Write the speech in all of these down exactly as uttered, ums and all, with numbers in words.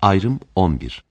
Ayrım on bir.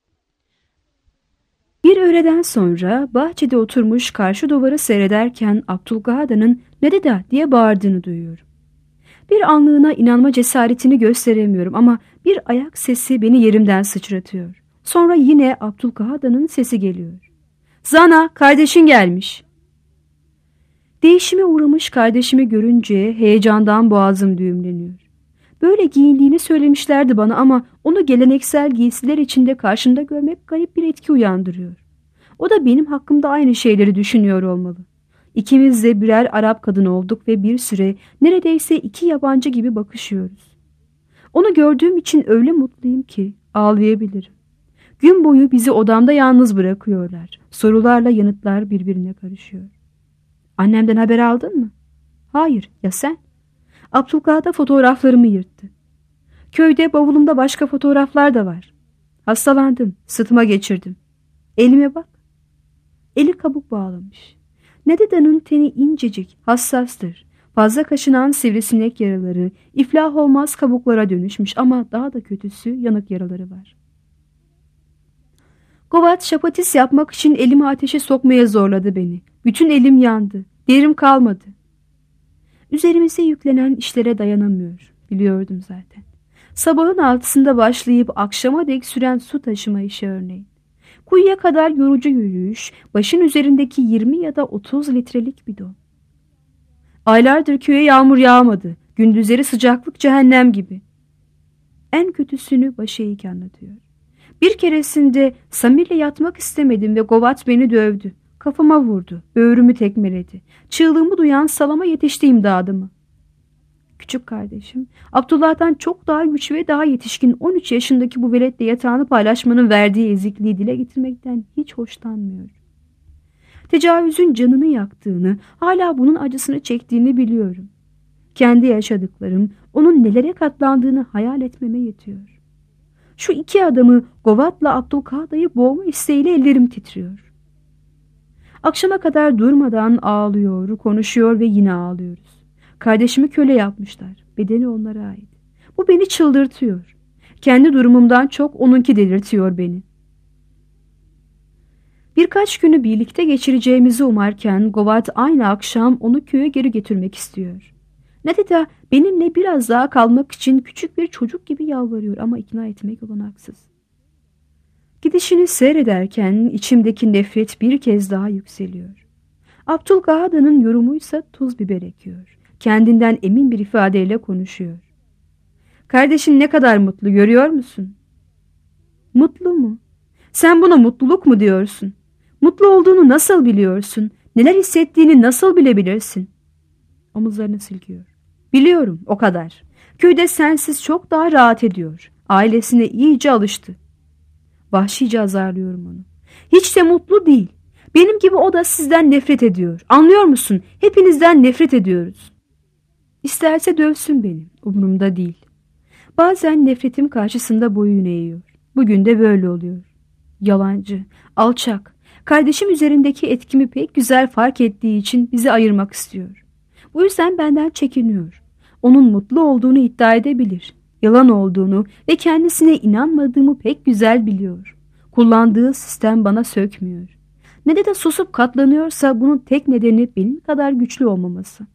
Bir öğleden sonra bahçede oturmuş karşı duvarı seyrederken Abdülgahada'nın "Ne deda?" diye bağırdığını duyuyorum. Bir anlığına inanma cesaretini gösteremiyorum ama bir ayak sesi beni yerimden sıçratıyor. Sonra yine Abdülgahada'nın sesi geliyor. "Zana, kardeşin gelmiş." Değişime uğramış kardeşimi görünce heyecandan boğazım düğümleniyor. Böyle giyindiğini söylemişlerdi bana ama onu geleneksel giysiler içinde karşımda görmek garip bir etki uyandırıyor. O da benim hakkımda aynı şeyleri düşünüyor olmalı. İkimiz de birer Arap kadın olduk ve bir süre neredeyse iki yabancı gibi bakışıyoruz. Onu gördüğüm için öyle mutluyum ki ağlayabilirim. Gün boyu bizi odamda yalnız bırakıyorlar. Sorularla yanıtlar birbirine karışıyor. "Annemden haber aldın mı?" "Hayır, ya sen?" Abdülgahada fotoğraflarımı yırttı. "Köyde bavulumda başka fotoğraflar da var." "Hastalandım, sıtma geçirdim." "Elime bak." Eli kabuk bağlamış. Nedida'nın teni incecik, hassastır. Fazla kaşınan sivrisinek yaraları, iflah olmaz kabuklara dönüşmüş ama daha da kötüsü yanık yaraları var. Govat şapatis yapmak için elimi ateşe sokmaya zorladı beni. Bütün elim yandı. Derim kalmadı. Üzerimize yüklenen işlere dayanamıyor. Biliyordum zaten. Sabahın altısında başlayıp akşama dek süren su taşıma işi örneğin. Kuyuya kadar yorucu yürüyüş, başın üzerindeki yirmi ya da otuz litrelik bidon. Aylardır köye yağmur yağmadı. Gündüzleri sıcaklık cehennem gibi. En kötüsünü başı eğik anlatıyor. Bir keresinde Samir'le yatmak istemedim ve Govat beni dövdü. Kafama vurdu, böğrümü tekmeledi. Çığlığımı duyan salama yetişti imdadıma. Küçük kardeşim, Abdullah'tan çok daha güçlü ve daha yetişkin on üç yaşındaki bu veletle yatağını paylaşmanın verdiği ezikliği dile getirmekten hiç hoşlanmıyor. Tecavüzün canını yaktığını, hala bunun acısını çektiğini biliyorum. Kendi yaşadıklarım onun nelere katlandığını hayal etmeme yetiyor. Şu iki adamı, Govat'la Abdülgahada'yı boğma isteğiyle ellerim titriyor. Akşama kadar durmadan ağlıyor, konuşuyor ve yine ağlıyoruz. Kardeşimi köle yapmışlar. Bedeni onlara ait. Bu beni çıldırtıyor. Kendi durumumdan çok onunki delirtiyor beni. Birkaç günü birlikte geçireceğimizi umarken Govat aynı akşam onu köye geri getirmek istiyor. Nedida benimle biraz daha kalmak için küçük bir çocuk gibi yalvarıyor ama ikna etmek olanaksız. Gidişini seyrederken içimdeki nefret bir kez daha yükseliyor. Abdülgahada'nın yorumuysa tuz biber ekiyor. Kendinden emin bir ifadeyle konuşuyor. "Kardeşin ne kadar mutlu, görüyor musun?" "Mutlu mu? Sen buna mutluluk mu diyorsun? Mutlu olduğunu nasıl biliyorsun? Neler hissettiğini nasıl bilebilirsin?" Omuzlarını silkiyor. "Biliyorum, o kadar. Köyde sensiz çok daha rahat ediyor. Ailesine iyice alıştı." Vahşice azarlıyorum onu. "Hiç de mutlu değil. Benim gibi o da sizden nefret ediyor. Anlıyor musun? Hepinizden nefret ediyoruz." İsterse dövsün beni. Umurumda değil. Bazen nefretim karşısında boyun eğiyor. Bugün de böyle oluyor. Yalancı, alçak. Kardeşim üzerindeki etkimi pek güzel fark ettiği için bizi ayırmak istiyor. Bu yüzden benden çekiniyor. Onun mutlu olduğunu iddia edebilir. Yalan olduğunu ve kendisine inanmadığımı pek güzel biliyor. Kullandığı sistem bana sökmüyor. Ne de de susup katlanıyorsa bunun tek nedeni benim kadar güçlü olmaması.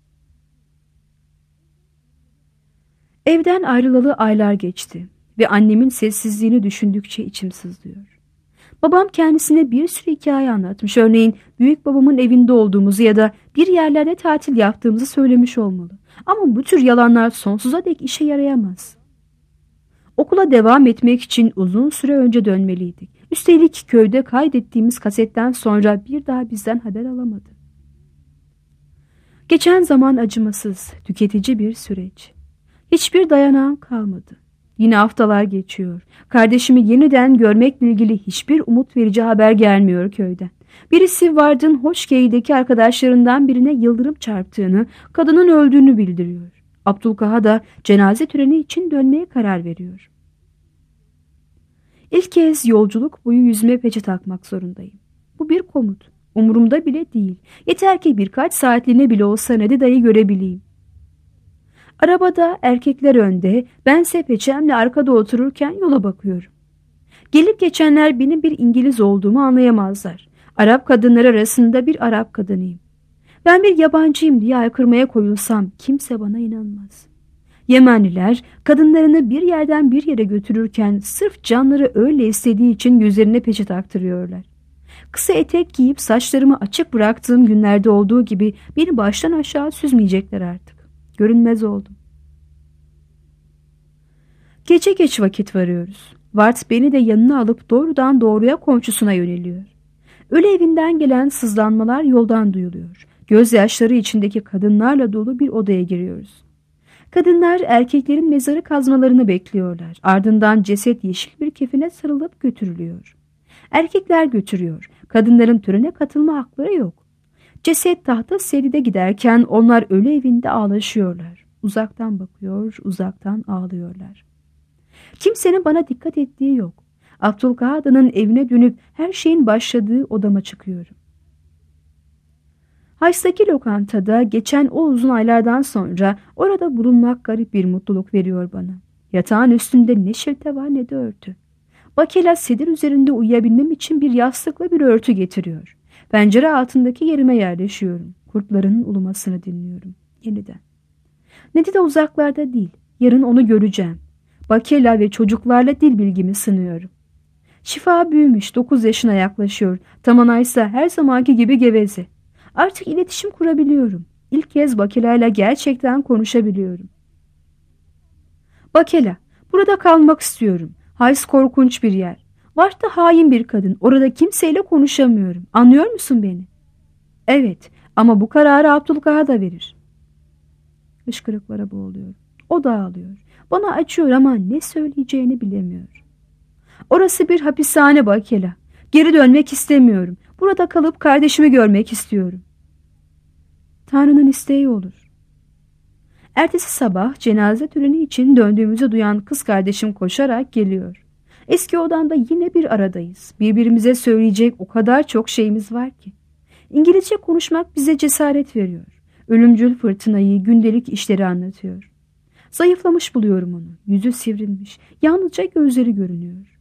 Evden ayrılalı aylar geçti ve annemin sessizliğini düşündükçe içim sızlıyor. Babam kendisine bir sürü hikaye anlatmış. Örneğin büyük babamın evinde olduğumuzu ya da bir yerlerde tatil yaptığımızı söylemiş olmalı. Ama bu tür yalanlar sonsuza dek işe yarayamaz. Okula devam etmek için uzun süre önce dönmeliydik. Üstelik köyde kaydettiğimiz kasetten sonra bir daha bizden haber alamadı. Geçen zaman acımasız, tüketici bir süreç. Hiçbir dayanağım kalmadı. Yine haftalar geçiyor. Kardeşimi yeniden görmekle ilgili hiçbir umut verici haber gelmiyor köyden. Birisi Vard'ın Hoşkey'deki arkadaşlarından birine yıldırım çarptığını, kadının öldüğünü bildiriyor. Abdülgahada cenaze töreni için dönmeye karar veriyor. İlk kez yolculuk boyu yüzüme peçe takmak zorundayım. Bu bir komut. Umurumda bile değil. Yeter ki birkaç saatliğine bile olsa Nedida'yı görebileyim. Arabada erkekler önde, bense peçemle arkada otururken yola bakıyorum. Gelip geçenler benim bir İngiliz olduğumu anlayamazlar. Arap kadınları arasında bir Arap kadınıyım. Ben bir yabancıyım diye aykırmaya koyulsam kimse bana inanmaz. Yemenliler kadınlarını bir yerden bir yere götürürken sırf canları öyle istediği için yüzlerine peçe taktırıyorlar. Kısa etek giyip saçlarımı açık bıraktığım günlerde olduğu gibi beni baştan aşağı süzmeyecekler artık. Görünmez oldum. Gece geç vakit varıyoruz. Vart beni de yanına alıp doğrudan doğruya komşusuna yöneliyor. Ölü evinden gelen sızlanmalar yoldan duyuluyor. Gözyaşları içindeki kadınlarla dolu bir odaya giriyoruz. Kadınlar erkeklerin mezarı kazmalarını bekliyorlar. Ardından ceset yeşil bir kefene sarılıp götürülüyor. Erkekler götürüyor. Kadınların törene katılma hakları yok. Ceset tahta seride giderken onlar ölü evinde ağlaşıyorlar. Uzaktan bakıyor, uzaktan ağlıyorlar. Kimsenin bana dikkat ettiği yok. Abdülkadir'in evine dönüp her şeyin başladığı odama çıkıyorum. Hays'taki lokantada geçen o uzun aylardan sonra orada bulunmak garip bir mutluluk veriyor bana. Yatağın üstünde ne şilte var ne de örtü. Bakela sedir üzerinde uyuyabilmem için bir yastıkla bir örtü getiriyor. Pencere altındaki yerime yerleşiyorum. Kurtların ulumasını dinliyorum. Yeniden. Nedi de uzaklarda değil. Yarın onu göreceğim. Bakela ve çocuklarla dil bilgimi sınıyorum. Şifa büyümüş, dokuz yaşına yaklaşıyor. Tamana ise her zamanki gibi geveze. Artık iletişim kurabiliyorum. İlk kez Bakela ile gerçekten konuşabiliyorum. Bakela, burada kalmak istiyorum. Hays korkunç bir yer. Varta hain bir kadın. Orada kimseyle konuşamıyorum. Anlıyor musun beni? Evet, ama bu kararı Abdülkadir da verir. Hışkırıklara boğuluyorum. O da ağlıyor. Bana açıyor ama ne söyleyeceğini bilemiyor. Orası bir hapishane Bakela. Geri dönmek istemiyorum. Burada kalıp kardeşimi görmek istiyorum. Tanrı'nın isteği olur. Ertesi sabah cenaze töreni için döndüğümüzü duyan kız kardeşim koşarak geliyor. Eski odanda yine bir aradayız. Birbirimize söyleyecek o kadar çok şeyimiz var ki. İngilizce konuşmak bize cesaret veriyor. Ölümcül fırtınayı, gündelik işleri anlatıyor. Zayıflamış buluyorum onu. Yüzü sivrilmiş. Yalnızca gözleri görünüyor.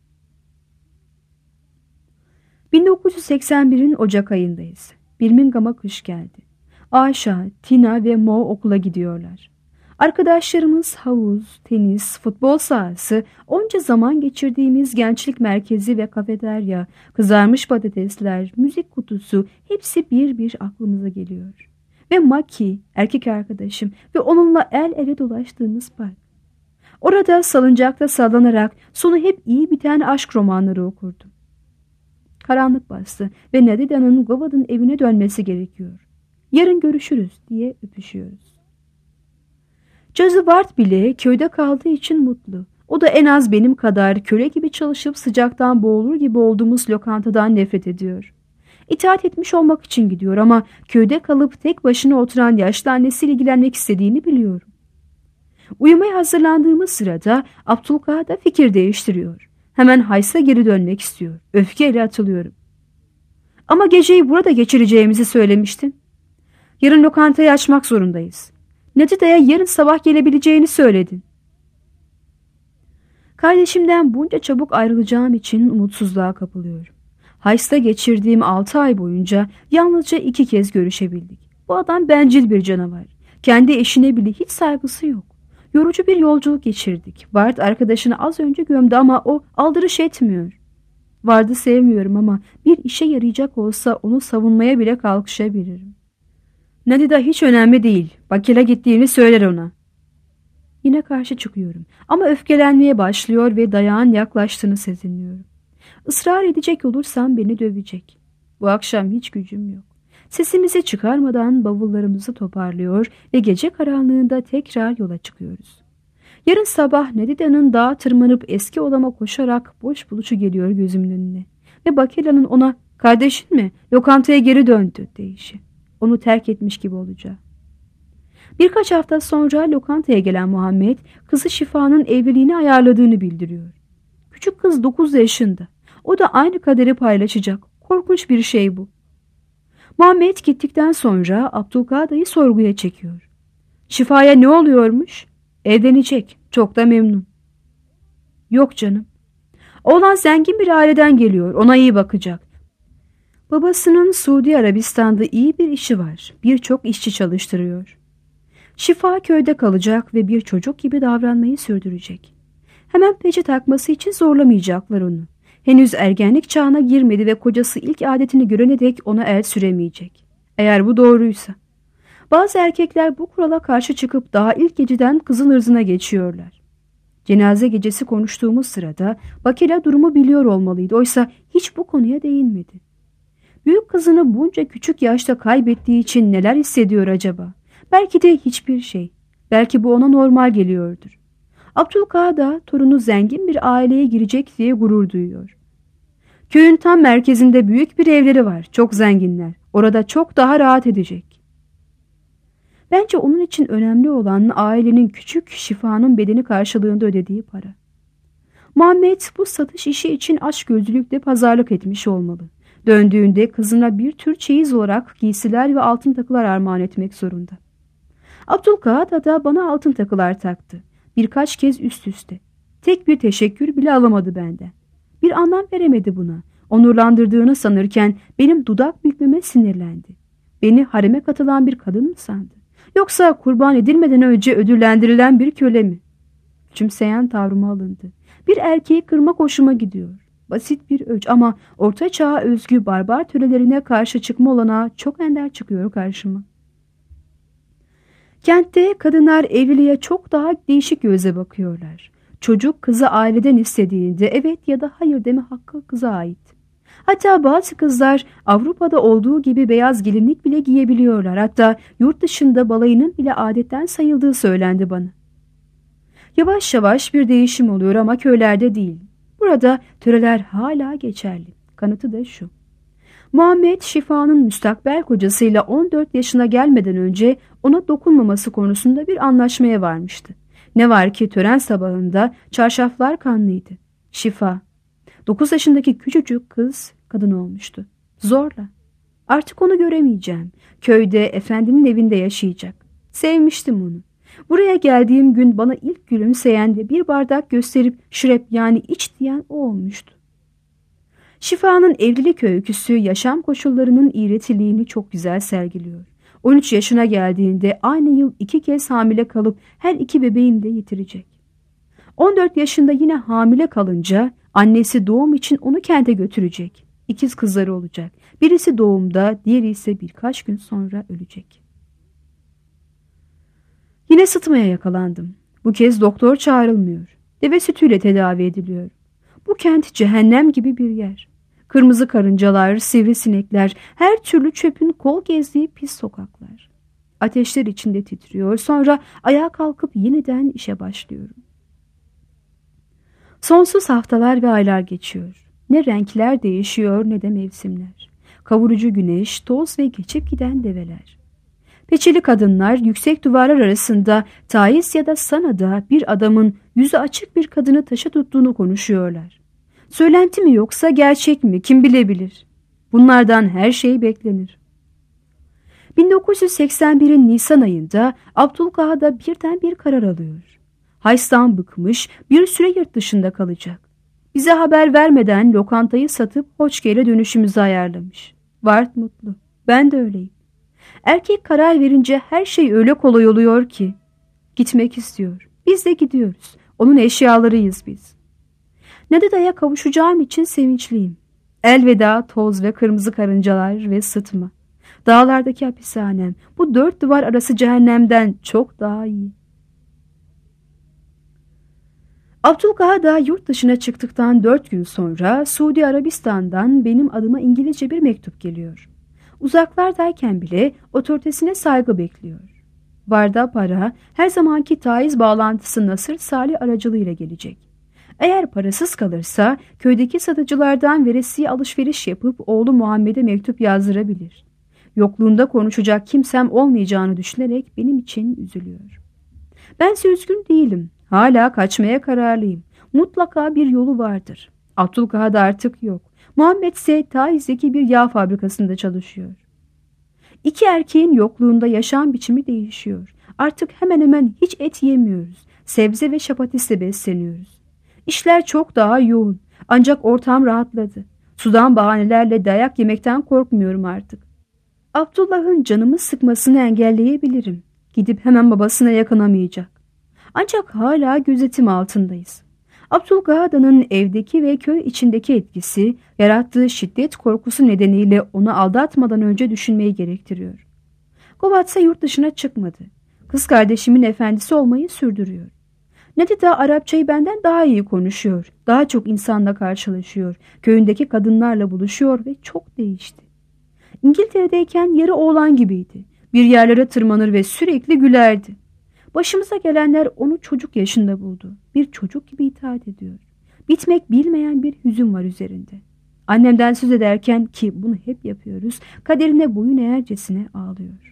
bin dokuz yüz seksen birin Ocak ayındayız. Birmingham'a kış geldi. Ayşe, Tina ve Mo okula gidiyorlar. Arkadaşlarımız havuz, tenis, futbol sahası, onca zaman geçirdiğimiz gençlik merkezi ve kafeterya, kızarmış patatesler, müzik kutusu hepsi bir bir aklımıza geliyor. Ve Maki, erkek arkadaşım ve onunla el ele dolaştığımız park. Orada salıncakta sallanarak sonu hep iyi biten aşk romanları okurdum. Karanlık bastı ve Nadida'nın Govard'ın evine dönmesi gerekiyor. Yarın görüşürüz diye öpüşüyoruz. Josie Ward bile köyde kaldığı için mutlu. O da en az benim kadar köle gibi çalışıp sıcaktan boğulur gibi olduğumuz lokantadan nefret ediyor. İtaat etmiş olmak için gidiyor ama köyde kalıp tek başına oturan yaşlı annesiyle ilgilenmek istediğini biliyorum. Uyumaya hazırlandığımız sırada Abdülkadir da fikir değiştiriyor. Hemen Hays'a geri dönmek istiyor. Öfkeyle atılıyorum. Ama geceyi burada geçireceğimizi söylemiştin. Yarın lokantayı açmak zorundayız. Nadida'ya yarın sabah gelebileceğini söyledin. Kardeşimden bunca çabuk ayrılacağım için umutsuzluğa kapılıyorum. Hays'ta geçirdiğim altı ay boyunca yalnızca iki kez görüşebildik. Bu adam bencil bir canavar. Kendi eşine bile hiç saygısı yok. Yorucu bir yolculuk geçirdik. Ward arkadaşını az önce gömdü ama o aldırış etmiyor. Ward'ı sevmiyorum ama bir işe yarayacak olsa onu savunmaya bile kalkışabilirim. Nadida hiç önemli değil. Bakela gittiğini söyler ona. Yine karşı çıkıyorum ama öfkelenmeye başlıyor ve dayağın yaklaştığını sezinliyorum. Israr edecek olursam beni dövecek. Bu akşam hiç gücüm yok. Sesimizi çıkarmadan bavullarımızı toparlıyor ve gece karanlığında tekrar yola çıkıyoruz. Yarın sabah Nadida'nın dağa tırmanıp eski odama koşarak boş buluşu geliyor gözümün önüne. Ve Bakela'nın ona "Kardeşin mi? Lokantaya geri döndü" deyişi. Onu terk etmiş gibi olacak. Birkaç hafta sonra lokantaya gelen Muhammed, kızı Şifa'nın evliliğini ayarladığını bildiriyor. Küçük kız dokuz yaşında. O da aynı kaderi paylaşacak. Korkunç bir şey bu. Muhammed gittikten sonra Abdülkadir'i sorguya çekiyor. Şifa'ya ne oluyormuş? Evlenecek. Çok da memnun. Yok canım. Oğlan zengin bir aileden geliyor. Ona iyi bakacak. Babasının Suudi Arabistan'da iyi bir işi var. Birçok işçi çalıştırıyor. Şifa köyde kalacak ve bir çocuk gibi davranmayı sürdürecek. Hemen peçe takması için zorlamayacaklar onu. Henüz ergenlik çağına girmedi ve kocası ilk adetini görene dek ona el süremeyecek. Eğer bu doğruysa. Bazı erkekler bu kurala karşı çıkıp daha ilk geceden kızın ırzına geçiyorlar. Cenaze gecesi konuştuğumuz sırada Bakila durumu biliyor olmalıydı. Oysa hiç bu konuya değinmedi. Büyük kızını bunca küçük yaşta kaybettiği için neler hissediyor acaba? Belki de hiçbir şey. Belki bu ona normal geliyordur. Abdülkadir torunu zengin bir aileye girecek diye gurur duyuyor. Köyün tam merkezinde büyük bir evleri var. Çok zenginler. Orada çok daha rahat edecek. Bence onun için önemli olan ailenin küçük Şifa'nın bedeni karşılığında ödediği para. Muhammed bu satış işi için açgözlülükle pazarlık etmiş olmalı. Döndüğünde kızına bir tür çeyiz olarak giysiler ve altın takılar armağan etmek zorunda. Abdülkadir da bana altın takılar taktı. Birkaç kez üst üste. Tek bir teşekkür bile alamadı benden. Bir anlam veremedi buna. Onurlandırdığını sanırken benim dudak bükmeme sinirlendi. Beni hareme katılan bir kadın mı sandı? Yoksa kurban edilmeden önce ödüllendirilen bir köle mi? Küçümseyen tavrıma alındı. Bir erkeği kırmak hoşuma gidiyor. Basit bir öç ama orta çağa özgü barbar törelerine karşı çıkma olanağı çok ender çıkıyor karşıma. Kentte kadınlar evliliğe çok daha değişik gözle bakıyorlar. Çocuk kızı aileden istediğinde evet ya da hayır deme hakkı kıza ait. Hatta bazı kızlar Avrupa'da olduğu gibi beyaz gelinlik bile giyebiliyorlar. Hatta yurt dışında balayının bile adetten sayıldığı söylendi bana. Yavaş yavaş bir değişim oluyor ama köylerde değil. Burada töreler hala geçerli. Kanıtı da şu. Muhammed Şifa'nın müstakbel kocasıyla on dört yaşına gelmeden önce ona dokunmaması konusunda bir anlaşmaya varmıştı. Ne var ki tören sabahında çarşaflar kanlıydı. Şifa, dokuz yaşındaki küçücük kız kadın olmuştu. Zorla. Artık onu göremeyeceğim. Köyde efendinin evinde yaşayacak. Sevmiştim onu. Buraya geldiğim gün bana ilk gülümseyen ve bir bardak gösterip şürep yani iç diyen o olmuştu. Şifa'nın evlilik öyküsü yaşam koşullarının iğretiliğini çok güzel sergiliyor. on üç yaşına geldiğinde aynı yıl iki kez hamile kalıp her iki bebeğini de yitirecek. on dört yaşında yine hamile kalınca annesi doğum için onu kente götürecek. İkiz kızları olacak. Birisi doğumda, diğeri ise birkaç gün sonra ölecek. Yine sıtmaya yakalandım. Bu kez doktor çağrılmıyor. Deve sütüyle tedavi ediliyor. Bu kent cehennem gibi bir yer. Kırmızı karıncalar, sivrisinekler, her türlü çöpün kol gezdiği pis sokaklar. Ateşler içinde titriyor. Sonra ayağa kalkıp yeniden işe başlıyorum. Sonsuz haftalar ve aylar geçiyor. Ne renkler değişiyor ne de mevsimler. Kavurucu güneş, toz ve geçip giden develer. Peçeli kadınlar yüksek duvarlar arasında Taiz ya da Sana'da bir adamın yüzü açık bir kadını taşa tuttuğunu konuşuyorlar. Söylenti mi yoksa gerçek mi kim bilebilir? Bunlardan her şey beklenir. bin dokuz yüz seksen birin Nisan ayında Abdülkadir birden bir karar alıyor. Hayç'tan bıkmış, bir süre yurt dışında kalacak. Bize haber vermeden lokantayı satıp Hoçke'yle dönüşümüzü ayarlamış. Vart mutlu. Ben de öyleyim. Erkek karar verince her şey öyle kolay oluyor ki. Gitmek istiyor. Biz de gidiyoruz. Onun eşyalarıyız biz. Nadida'ya kavuşacağım için sevinçliyim. Elveda toz ve kırmızı karıncalar ve sıtma. Dağlardaki hapishanem bu dört duvar arası cehennemden çok daha iyi. Abdülkadir yurt dışına çıktıktan dört gün sonra Suudi Arabistan'dan benim adıma İngilizce bir mektup geliyor. Uzaklardayken bile otoritesine saygı bekliyor. Varda para her zamanki taiz bağlantısı Nasır Salih aracılığıyla gelecek. Eğer parasız kalırsa köydeki satıcılardan veresiye alışveriş yapıp oğlu Muhammed'e mektup yazdırabilir. Yokluğunda konuşacak kimsem olmayacağını düşünerek benim için üzülüyor. Bense üzgün değilim. Hala kaçmaya kararlıyım. Mutlaka bir yolu vardır. Abdülkadir artık yok. Muhammed ise Taiz'deki bir yağ fabrikasında çalışıyor. İki erkeğin yokluğunda yaşam biçimi değişiyor. Artık hemen hemen hiç et yemiyoruz. sebze ve şapatisle besleniyoruz. İşler çok daha yoğun, ancak ortam rahatladı. Sudan bahanelerle dayak yemekten korkmuyorum artık. Abdullah'ın canımı sıkmasını engelleyebilirim. Gidip hemen babasına yakınamayacak. Ancak hala gözetim altındayız. Abdülgahada'nın evdeki ve köy içindeki etkisi, yarattığı şiddet korkusu nedeniyle onu aldatmadan önce düşünmeyi gerektiriyor. Govat ise yurt dışına çıkmadı. Kız kardeşimin efendisi olmayı sürdürüyor. Nadida Arapçayı benden daha iyi konuşuyor. Daha çok insanla karşılaşıyor. Köyündeki kadınlarla buluşuyor ve çok değişti. İngiltere'deyken yarı oğlan gibiydi. Bir yerlere tırmanır ve sürekli gülerdi. Başımıza gelenler onu çocuk yaşında buldu. Bir çocuk gibi itaat ediyor. Bitmek bilmeyen bir hüzün var üzerinde. Annemden söz ederken, ki bunu hep yapıyoruz, kaderine boyun eğercesine ağlıyor.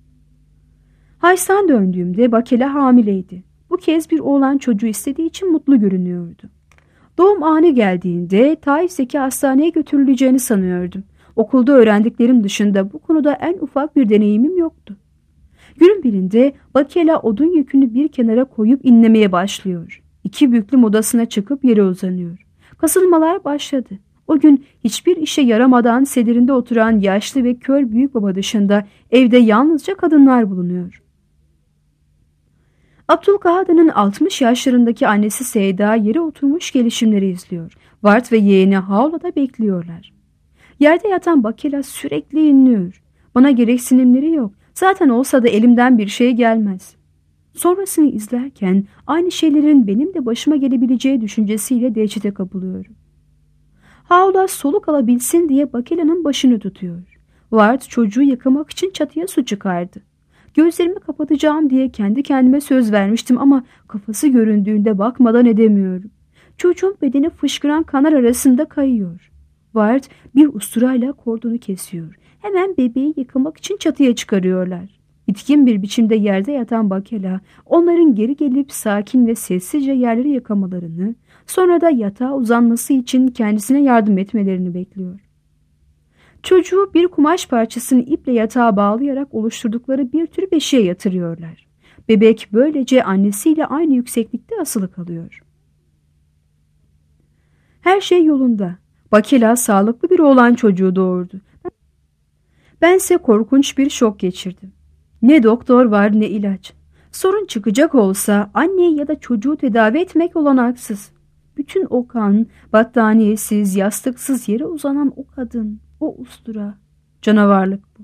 Hays'tan döndüğümde Bakela hamileydi. Bu kez bir oğlan çocuğu istediği için mutlu görünüyordu. Doğum anı geldiğinde Taif'teki hastaneye götürüleceğini sanıyordum. Okulda öğrendiklerim dışında bu konuda en ufak bir deneyimim yoktu. Günün birinde Bakela odun yükünü bir kenara koyup inlemeye başlıyor. İki büklüm odasına çıkıp yere uzanıyor. Kasılmalar başladı. O gün hiçbir işe yaramadan sedirinde oturan yaşlı ve kör büyükbaba dışında evde yalnızca kadınlar bulunuyor. Abdülgahada'nın altmış yaşlarındaki annesi Seyda yere oturmuş gelişimleri izliyor. Vart ve yeğeni Havla'da bekliyorlar. Yerde yatan Bakela sürekli inliyor. Bana gereksinimleri yok. Zaten olsa da elimden bir şey gelmez. Sonrasını izlerken aynı şeylerin benim de başıma gelebileceği düşüncesiyle dehşete kapılıyorum. Havla soluk alabilsin diye Bakela'nın başını tutuyor. Vart çocuğu yıkamak için çatıya su çıkardı. Gözlerimi kapatacağım diye kendi kendime söz vermiştim ama kafası göründüğünde bakmadan edemiyorum. Çocuğun bedeni fışkıran kanlar arasında kayıyor. Vart bir usturayla kordonu kesiyor. Hemen bebeği yıkamak için çatıya çıkarıyorlar. İtkin bir biçimde yerde yatan Bakela onların geri gelip sakin ve sessizce yerleri yıkamalarını, sonra da yatağa uzanması için kendisine yardım etmelerini bekliyor. Çocuğu bir kumaş parçasını iple yatağa bağlayarak oluşturdukları bir tür beşiğe yatırıyorlar. Bebek böylece annesiyle aynı yükseklikte asılı kalıyor. Her şey yolunda. Bakela sağlıklı bir oğlan çocuğu doğurdu. Bense korkunç bir şok geçirdim. Ne doktor var ne ilaç. Sorun çıkacak olsa anneyi ya da çocuğu tedavi etmek olanaksız. Bütün o kan, battaniyesiz, yastıksız yere uzanan o kadın, o ustura. Canavarlık bu.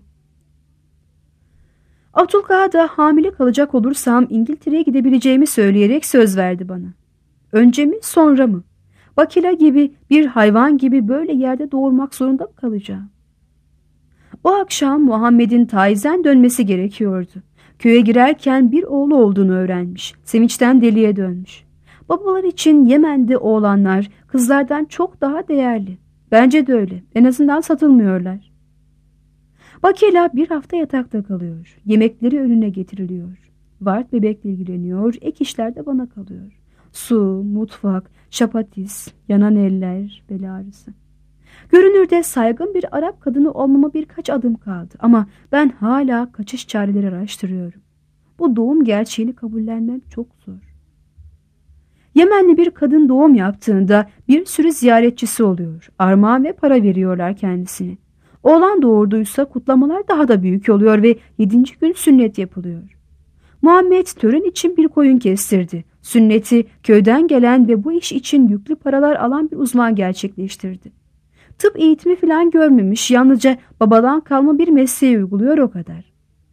Abdülgahada hamile kalacak olursam İngiltere'ye gidebileceğimi söyleyerek söz verdi bana. Önce mi sonra mı? Bakela gibi bir hayvan gibi böyle yerde doğurmak zorunda mı kalacağım? O akşam Muhammed'in Taiz'den dönmesi gerekiyordu. Köye girerken bir oğlu olduğunu öğrenmiş. Sevinçten deliye dönmüş. Babalar için Yemen'de oğlanlar kızlardan çok daha değerli. Bence de öyle. En azından satılmıyorlar. Bakela bir hafta yatakta kalıyor. Yemekleri önüne getiriliyor. Vart bebekle ilgileniyor. Ek işler de bana kalıyor. Su, mutfak, şapatis, yanan eller, bel ağrısı. Görünürde saygın bir Arap kadını olmama birkaç adım kaldı ama ben hala kaçış çareleri araştırıyorum. Bu doğum gerçeğini kabullenmek çok zor. Yemenli bir kadın doğum yaptığında bir sürü ziyaretçisi oluyor. Armağan ve para veriyorlar kendisine. Oğlan doğurduysa kutlamalar daha da büyük oluyor ve yedinci gün sünnet yapılıyor. Muhammed tören için bir koyun kestirdi. Sünneti köyden gelen ve bu iş için yüklü paralar alan bir uzman gerçekleştirdi. Tıp eğitimi falan görmemiş, yalnızca babadan kalma bir mesleği uyguluyor o kadar.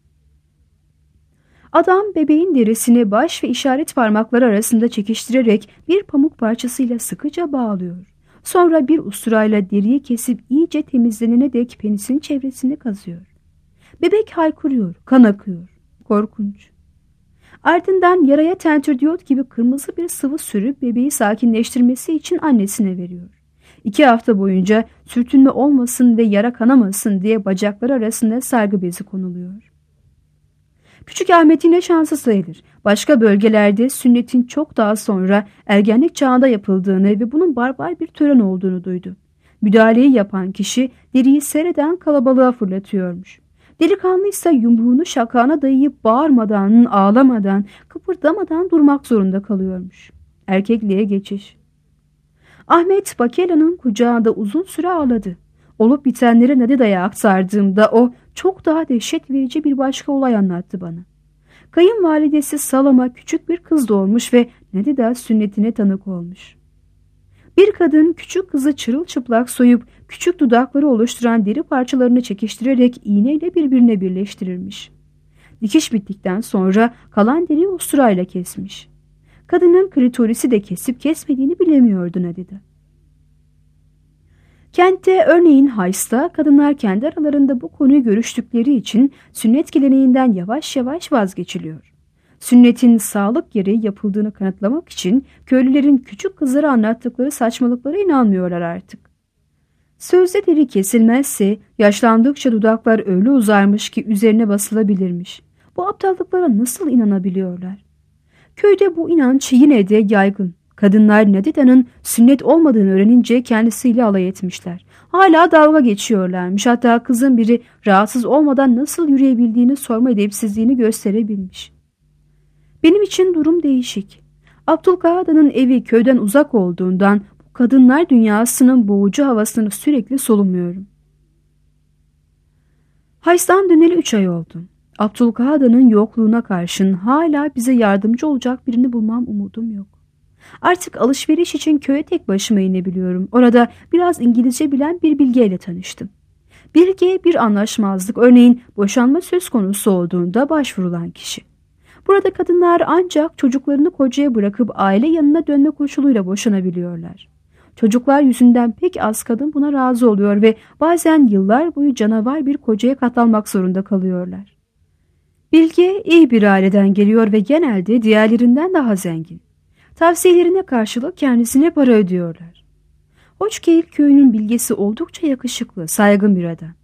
Adam bebeğin derisini baş ve işaret parmakları arasında çekiştirerek bir pamuk parçasıyla sıkıca bağlıyor. Sonra bir usturayla deriyi kesip iyice temizlenene dek penisin çevresini kazıyor. Bebek haykırıyor, kan akıyor. Korkunç. Ardından yaraya tentürdiyot gibi kırmızı bir sıvı sürüp bebeği sakinleştirmesi için annesine veriyor. İki hafta boyunca sürtünme olmasın ve yara kanamasın diye bacakları arasında sargı bezi konuluyor. Küçük Ahmet yine şanslı sayılır. Başka bölgelerde sünnetin çok daha sonra ergenlik çağında yapıldığını ve bunun barbar bir tören olduğunu duydu. Müdahaleyi yapan kişi deriyi seyreden kalabalığa fırlatıyormuş. Delikanlı ise yumruğunu şakağına dayayıp bağırmadan, ağlamadan, kıpırdamadan durmak zorunda kalıyormuş. Erkekliğe geçiş. Ahmet Bakela'nın kucağında uzun süre ağladı. Olup bitenleri Nadida'ya aktardığımda o çok daha dehşet verici bir başka olay anlattı bana. Kayınvalidesi Salama küçük bir kız doğurmuş ve Nadida sünnetine tanık olmuş. Bir kadın küçük kızı çırılçıplak soyup küçük dudakları oluşturan deri parçalarını çekiştirerek iğneyle birbirine birleştirirmiş. Dikiş bittikten sonra kalan deriyi usturayla kesmiş. Kadının klitorisi de kesip kesmediğini bilemiyordu Nadida. Kentte örneğin Hays'ta kadınlar kendi aralarında bu konuyu görüştükleri için sünnet geleneğinden yavaş yavaş vazgeçiliyor. Sünnetin sağlık gereği yapıldığını kanıtlamak için köylülerin küçük kızlara anlattıkları saçmalıklara inanmıyorlar artık. Sözde deri kesilmezse yaşlandıkça dudaklar öyle uzarmış ki üzerine basılabilirmiş. Bu aptallıklara nasıl inanabiliyorlar? Köyde bu inanç yine de yaygın. Kadınlar Nadida'nın sünnet olmadığını öğrenince kendisiyle alay etmişler. Hala dalga geçiyorlarmış. Hatta kızın biri rahatsız olmadan nasıl yürüyebildiğini sorma edepsizliğini gösterebilmiş. Benim için durum değişik. Abdülkadir'in evi köyden uzak olduğundan bu kadınlar dünyasının boğucu havasını sürekli solumuyorum. Hays'tan döneli üç ay oldu. Abdülkadir'in yokluğuna karşın hala bize yardımcı olacak birini bulmam umudum yok. Artık alışveriş için köye tek başıma inebiliyorum. Orada biraz İngilizce bilen bir bilgeyle tanıştım. Bilge bir anlaşmazlık, örneğin boşanma söz konusu olduğunda başvurulan kişi. Burada kadınlar ancak çocuklarını kocaya bırakıp aile yanına dönme koşuluyla boşanabiliyorlar. Çocuklar yüzünden pek az kadın buna razı oluyor ve bazen yıllar boyu canavar bir kocaya katlanmak zorunda kalıyorlar. Bilge iyi bir aileden geliyor ve genelde diğerlerinden daha zengin. Tavsiyelerine karşılık kendisine para ödüyorlar. Hoçgeyik köyünün bilgesi oldukça yakışıklı, saygın bir adam.